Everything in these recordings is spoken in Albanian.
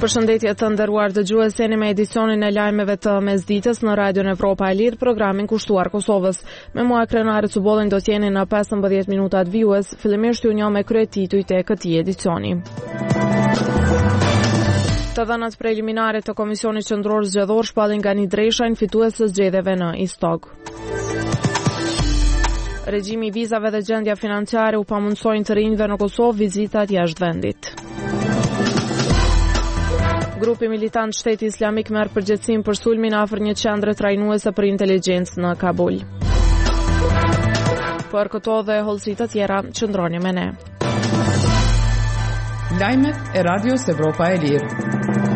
Përshëndetje të nderuar dëgjues, jeni me edicionin e lajmeve të mesditës në Radion Evropa e Lirë, programin kushtuar Kosovës. Me mua Krenare Cubollin do t'jeni në 15 minutat vijues. Fillimisht ju njoh me kryetitujt e këtij edicioni. Të dhënat preliminare të Komisionit Qendror Zgjedhor shpallin Gani Dreshajn fitues së zgjedhjeve në Istog. Regjimi i vizave dhe gjendja financiare u pamundsojnë të rinjve në Kosovë vizitat jashtë vendit. Grupi militant Shteti Islamik merr përgjegjësinë për sulmin afër një qendre trajnuese për inteligjencë në Kabul. Për këto dhe hollësi të tjera, qëndroni me ne. Lajmet e Radios Evropa e Lirë.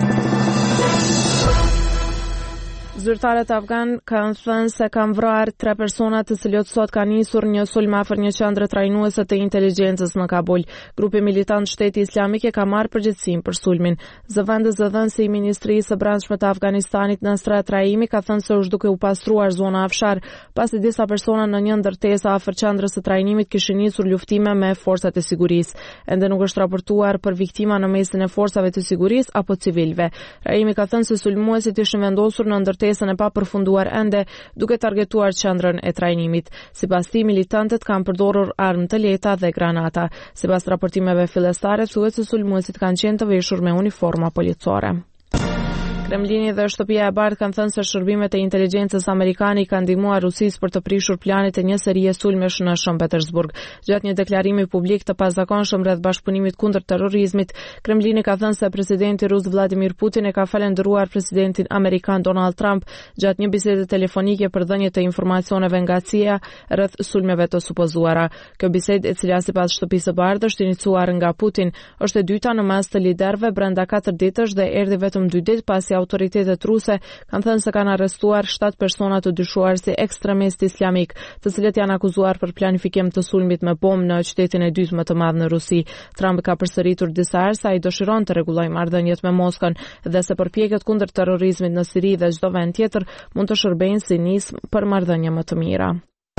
Zyrtarët afgan kanë thënë se kanë vrarë 3 persona të cilët sot kanë nisur një sulm afër një qendre trajnuese të inteligjencës në Kabul. Grupi militant Shteti Islamik e ka marrë përgjegjësinë për sulmin. Zëvendësi i Ministrisë së Brendshme të Afganistanit Nasrat Rahimi ka thënë se është duke u pastruar zona Afshar, pasi disa persona në një ndërtesë afër qendrës së trajnimit kishin nisur luftime me forcat e sigurisë. Ende nuk është raportuar për viktima në mesin e forcave të sigurisë apo civilëve. Rahimi ka thënë se sulmuesit ishin vendosur në ndërtesën e papërfunduar ende, duke targetuar qendrën e trajnimit. Sipas tij, militantët kanë përdorur armë të lehta dhe granata. Sipas raportimeve fillestare, thuhet se sulmuesit kanë qenë të veshur me uniforma policore. Kremlini dhe Shtëpia e Bardhë kanë thënë se shërbimet e inteligjencës amerikane i kanë ndihmuar Rusisë për të prishur planet e një serie sulmesh në Shën Petersburg. Gjatë një deklarimi publik të pazakonshëm rreth bashkëpunimit kundër terrorizmit, Kremlini ka thënë se presidenti rus Vladimir Putin e ka falendëruar presidentin amerikan Donald Trump gjatë një bisede telefonike për dhënie të informacioneve nga CIA rreth sulmeve të supozuara. Kjo bisedë, e cila sipas Shtëpisë së Bardhë është iniciuar nga Putin, është e dyta në mes të liderëve brenda 4 ditësh dhe erdhi vetëm 2 ditë pasi autoritetet ruse kanë thënë se kanë arrestuar 7 persona të dyshuar si ekstremist islamik, të cilët janë akuzuar për planifikim të sulmit me bombë në qytetin e dytë më të madh në Rusi. Trump ka përsëritur disa herë se ai dëshiron të rregullojë marrëdhëniet me Moskën dhe se përpjekjet kundër terrorizmit në Siri dhe çdo vend tjetër mund të shërbejnë si nismë për marrëdhënie më të mira.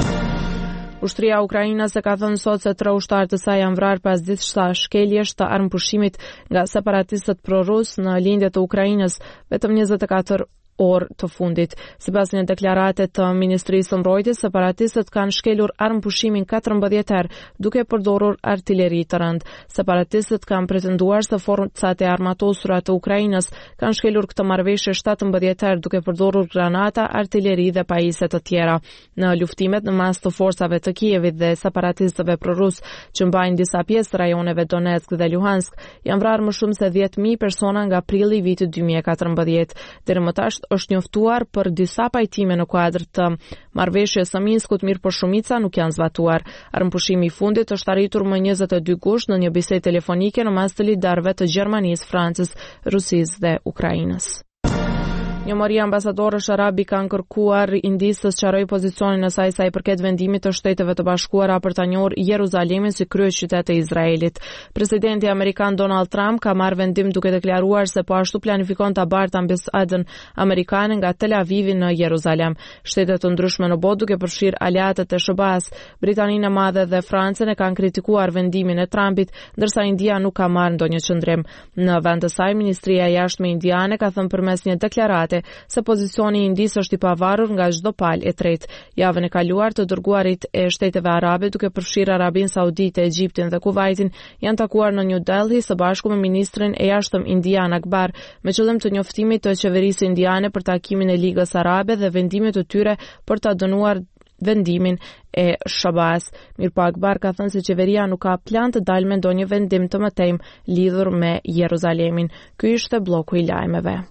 Ushtria e Ukrainës e ka thënë sot se 3 ushtarë të saj janë vrarë pas disa shkeljesh të armëpushimit nga separatistët prorus në lindje të Ukrainës vetëm 24 orë të fundit. Sipas një deklarate të Ministrisë së Mbrojtjes, separatistët kanë shkelur armëpushimin 14 herë duke përdorur artilleri të rëndë. Separatistët kanë pretenduar se forcat e armatosura të Ukrainës kanë shkelur këtë marrëveshje 17 herë duke përdorur granata, artilleri dhe pajisje të tjera. Në luftimet në mes të forcave të Kievit dhe separatistëve prorus që mbajnë disa pjesë të rajoneve Donetsk dhe Luhansk, janë vrarë më shumë se 10.000 persona nga prilli i vitit 2014. Deri më tash është njoftuar për disa pajtime në kuadër të marrëveshjes së Minskut, mirë por shumica nuk janë zbatuar. Armëpushimi i fundit është arritur më 22 gusht në një bisedë telefonike në mes të liderëve të Gjermanisë, Francës, Rusisë dhe Ukrainës. Njëmëri ambasadorësh arab i kanë kërkuar Indisë të sqarojë pozicionin e saj sa i përket vendimit të Shteteve të Bashkuara për ta njohur Jeruzalemin si kryeqytet e Izraelit. Presidenti amerikan Donald Trump ka marrë vendim duke deklaruar se po ashtu planifikon ta bartë ambasadën amerikane nga Tel Avivi në Jeruzalem. Shtetet të ndryshme në botë, duke përfshirë aleatët e SBA-s, Britaninë e Madhe dhe Francën, e kanë kritikuar vendimin e Trumpit, ndërsa India nuk ka marrë ndonjë qendrim. Në vend të saj, Ministria e Jashtme indiane ka thënë përmes një deklarate se pozicioni i Indisë është i pavarur nga çdo palë e tretë. Javën e kaluar të dërguarit e Shteteve Arabe, duke përfshirë Arabinë Saudite, Egjiptin dhe Kuvajtin, janë takuar në New Delhi së bashku me ministrin e jashtëm indian Akbar, me qëllim të njoftimit të qeverisë indiane për takimin e Ligës Arabe dhe vendimit të tyre për ta dënuar vendimin e SBA-s. Mirpo Akbar ka thënë se qeveria nuk ka plan të dalë me ndonjë vendim të mëtejm lidhur me Jeruzalemin. Ky ishte bloku i lajmeve.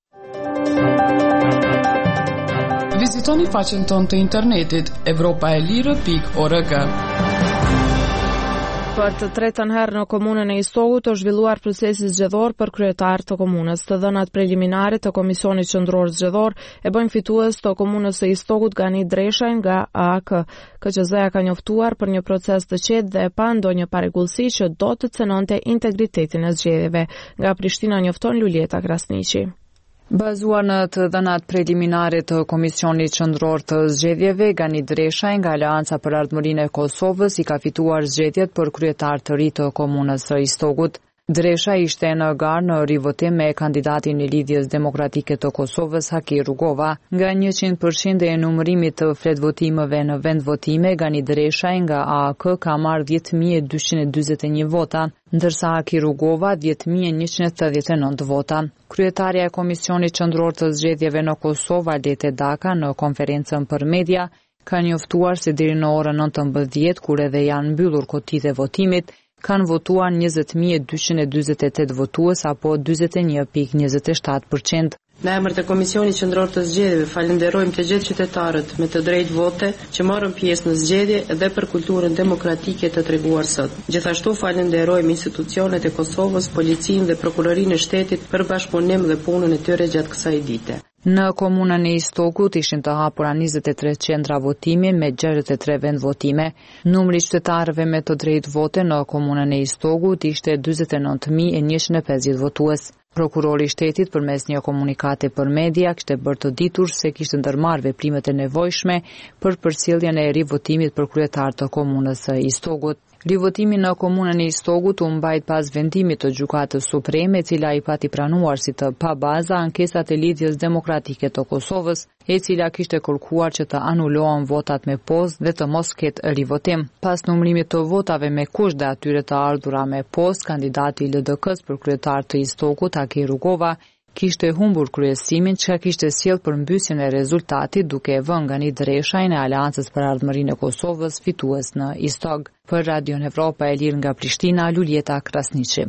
Vizitoni faqen tonë të internetit evropaelire.org. Për të tretën herë në komunën e Istogut është zhvilluar procesi zgjedhor për kryetar të komunës. Të dhënat preliminare të Komisionit Qendror Zgjedhor e bëjnë fitues të komunës së Istogut Gani Dreshajn nga AAK. KQZ-ja ka njoftuar për një proces të qetë dhe pa ndonjë parregullsi që do të cënonte integritetin e zgjedhjeve. Nga Prishtina njofton Lulieta Krasniqi. Bazuar në të dhënat preliminare të Komisionit Qendror të Zgjedhjeve, Gani Dreshajn nga Aleanca për Ardhmërinë e Kosovës i ka fituar zgjedhjet për kryetar të ri të komunës së Istogut. Dresha ishte në garë në rivotim me kandidatin e Lidhjes Demokratike të Kosovës, Haki Rugova. Nga 100% e numërimit të fletvotimeve në vend votime, Gani Dresha nga AAK ka marrë 10.241 vota, ndërsa Haki Rugova 10.189 vota. Kryetaria e Komisionit Qendror të Zgjedhjeve në Kosovë, Alete Daka, në konferencën për media, ka njoftuar se deri në orën 19, kur edhe janë mbyllur kotitë e votimit, kanë votuar 20.248 votues apo 41.27%. Në emër të Komisionit Qendror të Zgjedhjeve falenderojmë të gjithë qytetarët me të drejtë vote që marrën pjesë në zgjedhje dhe për kulturën demokratike të treguar sot. Gjithashtu falenderojmë institucionet e Kosovës, policinë dhe prokurorinë e shtetit për bashkëpunim dhe punën e tyre gjatë kësaj dite. Në komunën e Istokut ishin të hapura 23 qendra votimi me 63 vend votime. Numri i qytetarëve me të drejtë vote në komunën e Istokut ishte 49.150 votues. Prokurori i shtetit përmes një komunikate për media kishte bërë të ditur se kishte ndërmarrë veprimet e nevojshme për përcjelljen e rivotimit për kryetar të komunës së Istogut. Rivotimi në komunën e Istogut u mbajt pas vendimit të Gjykatës Supreme, e cila i pati pranuar si të pabaza ankesat e Lidhjes Demokratike të Kosovës, e cila kishte kërkuar që të anulohen votat me postë dhe të mos ketë rivotim. Pas numërimit të votave me kushte atyre të ardhura me postë, kandidati i LDK-s për kryetar të Istokut, Haki Rugova, kishte humbur kryesimin, çka kishte sjell përmbysjen e rezultatit, duke e vënë Gani Dreshajn e Aleancës për Ardhmërinë e Kosovës fitues në Istog. Për Radio Evropa e Lirë nga Prishtina, Luljeta Krasniqi.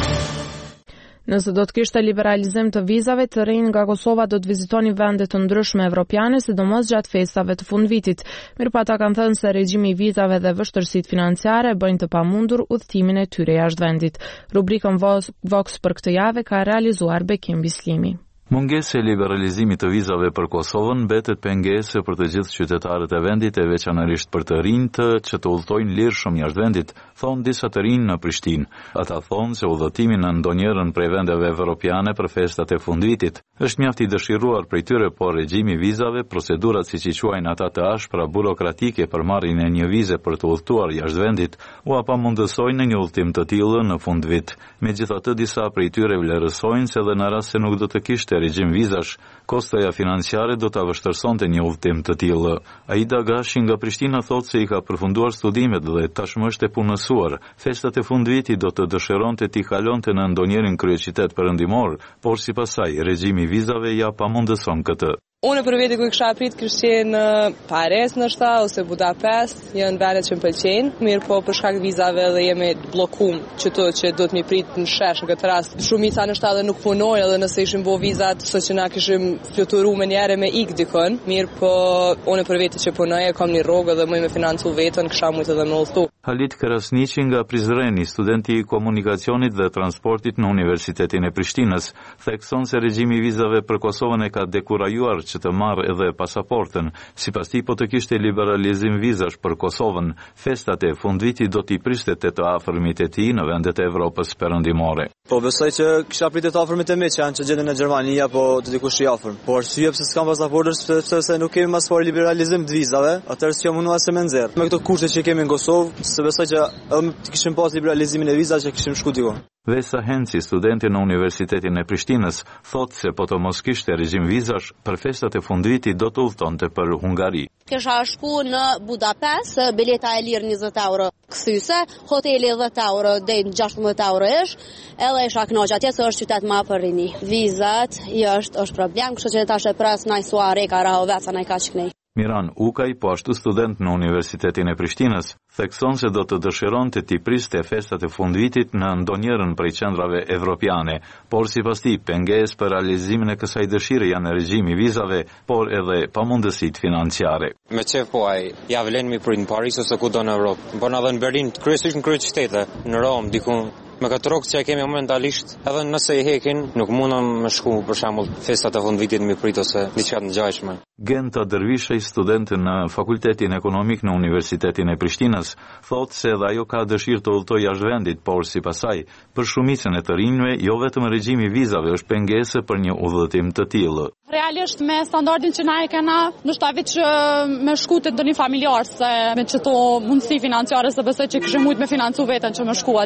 Nëse do të kishte liberalizim të vizave, të rinj nga Kosova do të vizitoni vende të ndryshme evropiane, sidomos gjatë festave të fundvitit. Mirëpo kanë thënë se regjimi i vizave dhe vështirësitë financiare bëjnë të pamundur udhëtimin e tyre jashtë vendit. Rubrikën Vox për këtë javë ka realizuar Bekim Bislimi. Mungesa e liberalizimit të vizave për Kosovën mbetet pengesë për të gjithë qytetarët e vendit, e veçanërisht për të rinjt që të udhtojnë lirshëm jashtë vendit, thonë disa të rinj në Prishtinë. Ata thonë se udhëtimi në ndonjërin prej vendeve evropiane për festat e fundvitit është mjaft i dëshiruar prej tyre, por regjimi i vizave, procedurat siç i quajnë ata të ashpra burokratike për marrjen e një vize për të udhëtuar jashtë vendit, u apamundësojnë një udhëtim të tillë në fundvit. Megjithatë, disa prej tyre vlerësojnë se edhe në rast se nuk do të kishte regjim vizash, kostoja financiare do ta vështirësonte një udhëtim të tillë. Aida Gashi nga Prishtina thotë se i ka përfunduar studimet dhe tashmë është e punësuar. Festat e fundvitit do të dëshironte t'i kalonte në ndonjërin kryeqytet perëndimor, por sipas saj regjimi i vizave ja pamundëson këtë. Unë për vete ku i kisha prit kështë qenë Paris nështë ose Budapest, janë vendet që më pëlqenë, mirë po për shkak vizave dhe jemi blokum qëto që do të mi prit në shesh në këtë rast. Shumica nështë edhe nuk punojnë edhe nëse ishim bo vizat, së që na kishim fluturu me njere me ik dikën, mirë po unë për vete që punoj, kam një rogë dhe mëj me financu vetën, kësha mujtë edhe me ullëtu. Halit Krasniqi nga Prizreni, studenti i komunikacionit dhe transportit në Universitetin e Prishtinës, thekson se regjimi i vizave për Kosovën e ka dekurajuar që të marrë edhe pasaportën. Sipas tij, po të kishte liberalizim vizash për Kosovën, festat e fundvitit do t'i priste të afërmit e tij në vendet e Evropës perëndimore. Po besoj që kisha pritet afërmit e mi që janë që gjenden në Gjermani apo të dikush i afërm. Por arsye pse s'kam pasaportën sepse nuk kemi mas fare liberalizim të vizave, atëherë s'kam munduar se më nxjerr. Me këto kushte që kemi në Kosovë, se besoj që edhe të kishim pas liberalizimin e vizave që kishim shku diku. Vesa Henci, studenti në Universitetin e Prishtinës, thotë se po të mos kishte regjim vizash, për festat e fundvitit do të udhtonte për Hungari. Kisha shku në Budapest, bileta e lirë 20 euro kësyse, hoteli 10 euro deri 16 euro ish, edhe isha kënaqur atje se është qytet më për rini. Vizat është problem, kështu që tash e pres nai suare ka raho veca nai ka çknej. Miran Ukaj, po ashtu student në Universitetin e Prishtinës, thekson se do të dëshironte t'i priste festat e fundvitit në ndonjërin prej qendrave evropiane, por sipas tij pengesë për realizimin e kësaj dëshire janë regjimi i vizave, por edhe pamundësitë financiare. Me çfarë po ai, ja vlen mi prit në Paris ose kudo në Evropë, po na edhe në Berlin, kryesisht në kryeqytete, në Rom, diku. Me këtë rrugë që e kemi momentalisht, edhe nëse i hekin, nuk mundem me shku për shembull festat e fundvitit me prit ose diçka të ngjashme. Genta Dervishaj, student në Fakultetin Ekonomik në Universitetin e Prishtinës, thotë se edhe ajo ka dëshirë të udhtojë jashtë vendit, por sipas saj, për shumicën e të rinjve, jo vetëm regjimi i vizave është pengesë për një udhëtim të tillë. Realisht me standardin që na e kena, ndoshta vetë me shku te ndonjë familjar se me çto mundësi financiare se besoj që kishim mujt me financu veten që me shku atje.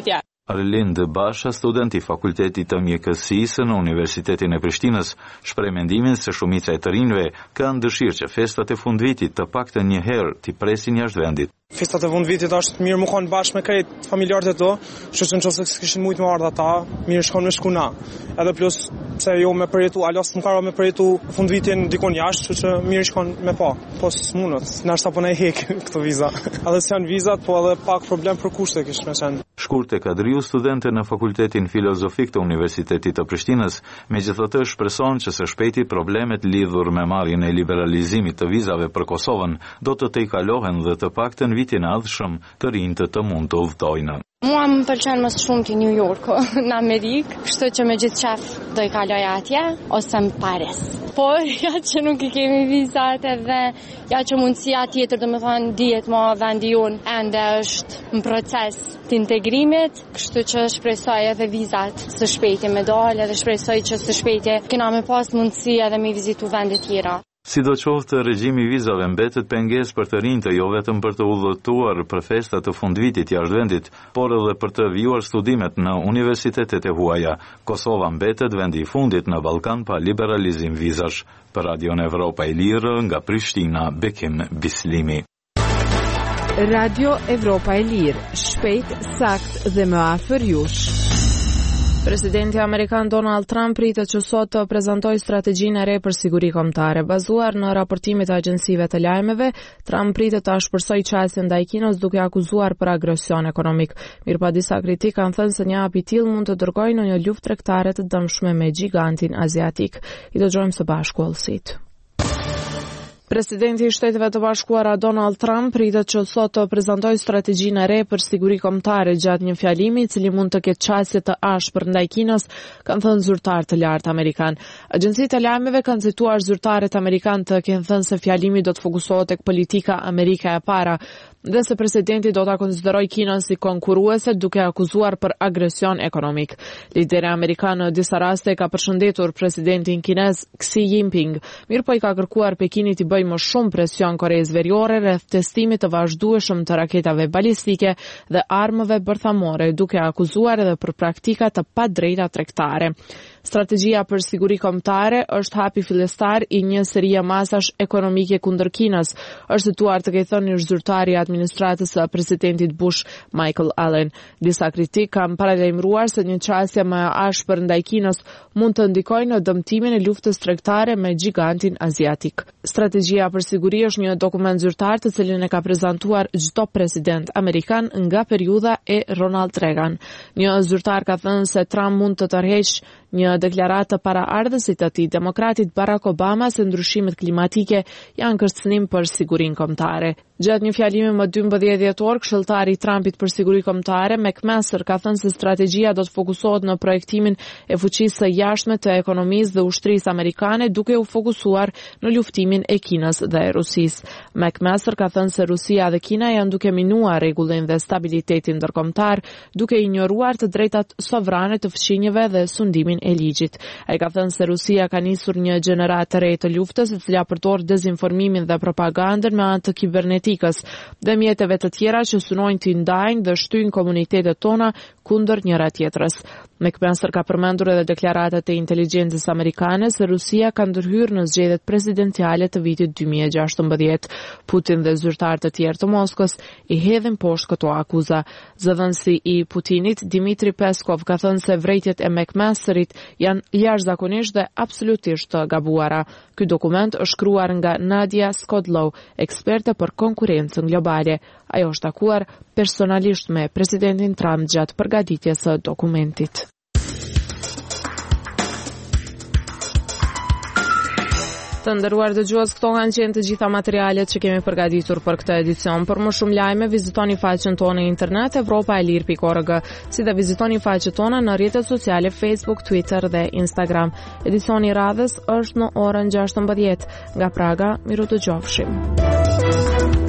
Arlind Basha, student i Fakultetit të Mjekësisë në Universitetin e Prishtinës, shpreh mendimin se shumica e të rinjve kanë dëshirë që festat e fundvitit të paktën një herë t'i presin jashtë vendit. Festat e fundvitit është mirë më kanë bashkë me krejt familjarët e to, kështu që nëse s'kishin mujt me ardha ata, mirë shkon me shkuna. Edhe plus se jo me përjetu, alas më karo me përjetu fundvitin dikon jashtë, kështu që mirë shkon me pa. Po s'munët, nashta po na i hek këto viza. Edhe s'janë vizat, po edhe pak problem për kushte kish me qenë. Shkurte Kadriu, studente në Fakultetin Filozofik të Universitetit të Prishtinës, megjithatë shpreson që së shpejti problemet lidhur me marrjen e liberalizimit të vizave për Kosovën do të tejkalohen dhe të paktën vitin e ardhshëm të rinjtë të mund të udhtojnë. Mua më pëlqen më shumë të New Yorku në Amerikë, kështu që me gjithë qef do i kaloj atje ose në Paris. Por ja që nuk i kemi vizat edhe ja që mundësia tjetër do me thonë dihet më vendi jonë ende është në proces të integrimit, kështu që shpresoj edhe vizat së shpejti me dalë edhe shpresoj që së shpejti kena me pas mundësi edhe me vizitu vende tjera. Sidoqoftë, regjimi i vizave mbetet pengesë për të rinjtë jo vetëm për të udhëtuar për festat të fundvitit jashtë vendit, por edhe për të vjuar studimet në universitetet e huaja. Kosova mbetet vendi i fundit në Ballkan pa liberalizim vizash. Për Radion Evropa e Lirë nga Prishtina, Bekim Bislimi. Radio Evropa e Lirë, shpejt, sakt dhe më afër jush. Presidenti amerikan Donald Trump pritet që sot të prezantojë strategjinë e re për siguri kombëtare. Bazuar në raportimet e agjencive të lajmeve, Trump pritet ta shpërsojë qasjen ndaj Kinës duke akuzuar për agresion ekonomik. Mirëpo disa kritik kanë thënë se një hap i tillë mund të dërgojë në një luftë tregtare të dëmshme me gigantin aziatik. I dëgjojmë së bashku Allsit. Presidenti i Shteteve të Bashkuara Donald Trump pritet që sot të prezantojë strategjinë e re për siguri kombëtare gjatë një fjalimi i cili mund të ketë qasje të ashpër ndaj Kinës, kanë thënë zyrtar të lartë amerikan. Agjencitë e lajmeve kanë cituar zyrtarët amerikan të kenë thënë se fjalimi do të fokusohet tek politika Amerika e para, dhe se presidenti do ta konsiderojë Kinën si konkurruese duke akuzuar për agresion ekonomik. Lideri amerikan në disa raste ka përshëndetur presidentin kinez Xi Jinping, mirëpo i ka kërkuar Pekinit të bëjë më shumë presion Koreas Veriore rreth testimit të vazhdueshëm të raketave balistike dhe armëve bërthamore, duke akuzuar edhe për praktika të padrejta tregtare. Strategjia për siguri kombëtare është hapi fillestar i një serie masash ekonomike kundër Kinës, është cituar të ketë thënë zyrtari i administratës së presidentit Bush, Michael Allen. Disa kritik kanë paralajmëruar se një qasje më e ashpër ndaj Kinës mund të ndikojë në dëmtimin e luftës tregtare me gigantin aziatik. Strategjia për siguri është një dokument zyrtar të cilin e ka prezantuar çdo president amerikan nga periudha e Ronald Reagan. Një zyrtar ka thënë se Trump mund të tërheqë një deklaratë para ardhësit të tij, demokratit Barack Obama, se ndryshimet klimatike janë kërcënim për sigurinë kombëtare. Gjatë një fjalimi më 12 dhjetor, këshilltari i Trumpit për siguri kombëtare, McMaster, ka thënë se strategjia do të fokusohet në projektimin e fuqisë së jashtme të ekonomisë dhe ushtrisë amerikane, duke u fokusuar në luftimin e Kinës dhe Rusisë. McMaster ka thënë se Rusia dhe Kina janë duke minuar rregullin dhe stabilitetin ndërkombëtar, duke injoruar të drejtat sovrane të fqinjeve dhe sundimin e ligjit. Ai ka thënë se Rusia ka nisur një gjenerat të re të luftës, e cila përdor dezinformimin dhe propagandën me anë të kibernetikës dhe mjeteve të tjera që synojnë të ndajnë dhe shtyjnë komunitetet tona kundër njëra tjetrës. McMaster ka përmendur edhe deklaratat e inteligjencës amerikane se Rusia ka ndërhyrë në zgjedhjet presidenciale të vitit 2016. Putin dhe zyrtarë të tjerë të Moskës i hedhin poshtë këto akuza. Zëdhënësi i Putinit, Dmitri Peskov, ka thënë se vrejtjet e McMasterit janë jashtëzakonisht dhe absolutisht të gabuara. Ky dokument është shkruar nga Nadia Skodlow, eksperte për konkurrencën globale. Ajo është takuar personalisht me presidentin Trump gjatë përgatitjes së dokumentit. Të nderuar dëgjues, këto kanë qenë të gjitha materialet që kemi përgatitur për këtë edicion. Për më shumë lajme, vizitoni faqen tonë internet evropaelir.org, si dhe vizitoni faqen tonë në rrjetet sociale Facebook, Twitter dhe Instagram. Edicioni i radhës është në orën 16:00 nga Praga. Miru të gjofshim.